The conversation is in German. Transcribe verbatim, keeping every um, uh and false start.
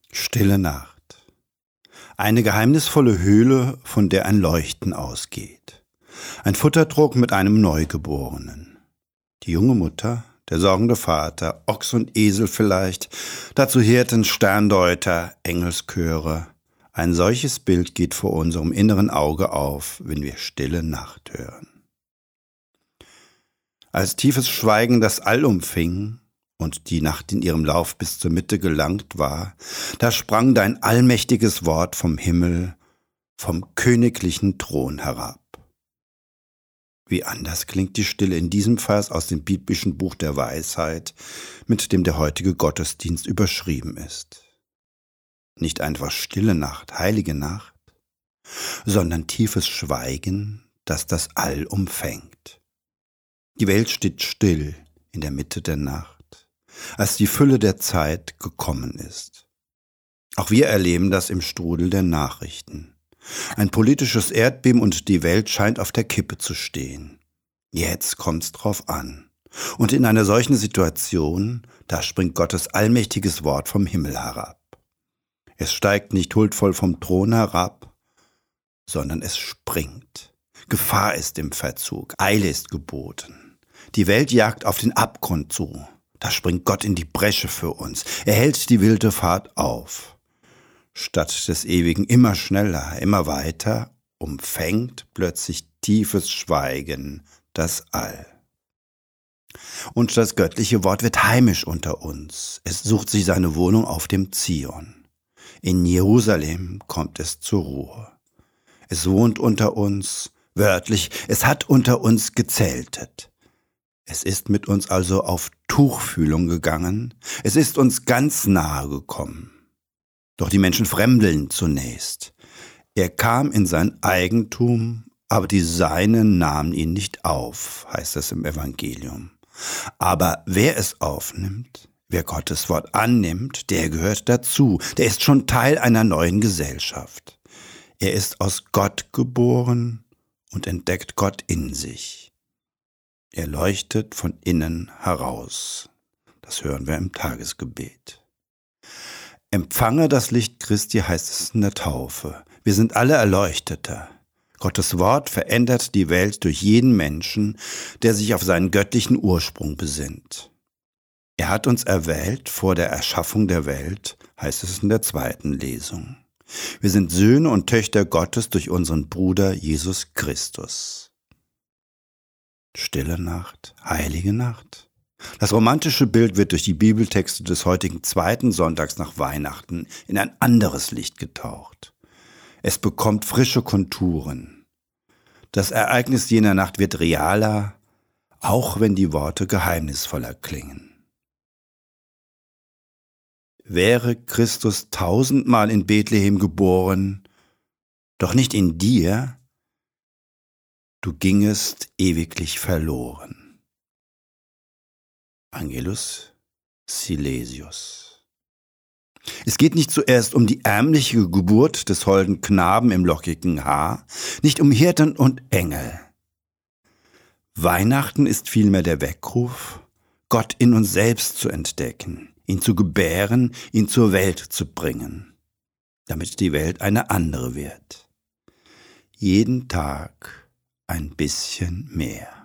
Stille Nacht. Eine geheimnisvolle Höhle, von der ein Leuchten ausgeht. Ein Futterdruck mit einem Neugeborenen. Die junge Mutter, der sorgende Vater, Ochs und Esel vielleicht, dazu Hirten, Sterndeuter, Engelschöre. Ein solches Bild geht vor unserem inneren Auge auf, wenn wir Stille Nacht hören. Als tiefes Schweigen das All umfing und die Nacht in ihrem Lauf bis zur Mitte gelangt war, da sprang dein allmächtiges Wort vom Himmel, vom königlichen Thron herab. Wie anders klingt die Stille in diesem Vers aus dem biblischen Buch der Weisheit, mit dem der heutige Gottesdienst überschrieben ist. Nicht einfach stille Nacht, heilige Nacht, sondern tiefes Schweigen, das das All umfängt. Die Welt steht still in der Mitte der Nacht, als die Fülle der Zeit gekommen ist. Auch wir erleben das im Strudel der Nachrichten. Ein politisches Erdbeben und die Welt scheint auf der Kippe zu stehen. Jetzt kommt's drauf an. Und in einer solchen Situation, da springt Gottes allmächtiges Wort vom Himmel herab. Es steigt nicht huldvoll vom Thron herab, sondern es springt. Gefahr ist im Verzug, Eile ist geboten. Die Welt jagt auf den Abgrund zu. Da springt Gott in die Bresche für uns. Er hält die wilde Fahrt auf. Statt des ewigen immer schneller, immer weiter, umfängt plötzlich tiefes Schweigen das All. Und das göttliche Wort wird heimisch unter uns. Es sucht sich seine Wohnung auf dem Zion. In Jerusalem kommt es zur Ruhe. Es wohnt unter uns, wörtlich, es hat unter uns gezeltet. Es ist mit uns also auf Tuchfühlung gegangen. Es ist uns ganz nahe gekommen. Doch die Menschen fremdeln zunächst. Er kam in sein Eigentum, aber die Seinen nahmen ihn nicht auf, heißt es im Evangelium. Aber wer es aufnimmt, wer Gottes Wort annimmt, der gehört dazu. Der ist schon Teil einer neuen Gesellschaft. Er ist aus Gott geboren und entdeckt Gott in sich. Er leuchtet von innen heraus. Das hören wir im Tagesgebet. Empfange das Licht Christi, heißt es in der Taufe. Wir sind alle Erleuchtete. Gottes Wort verändert die Welt durch jeden Menschen, der sich auf seinen göttlichen Ursprung besinnt. Er hat uns erwählt vor der Erschaffung der Welt, heißt es in der zweiten Lesung. Wir sind Söhne und Töchter Gottes durch unseren Bruder Jesus Christus. Stille Nacht, heilige Nacht. Das romantische Bild wird durch die Bibeltexte des heutigen zweiten Sonntags nach Weihnachten in ein anderes Licht getaucht. Es bekommt frische Konturen. Das Ereignis jener Nacht wird realer, auch wenn die Worte geheimnisvoller klingen. Wäre Christus tausendmal in Bethlehem geboren, doch nicht in dir, du gingest ewiglich verloren. Angelus Silesius. Es geht nicht zuerst um die ärmliche Geburt des holden Knaben im lockigen Haar, nicht um Hirten und Engel. Weihnachten ist vielmehr der Weckruf, Gott in uns selbst zu entdecken, ihn zu gebären, ihn zur Welt zu bringen, damit die Welt eine andere wird. Jeden Tag ein bisschen mehr.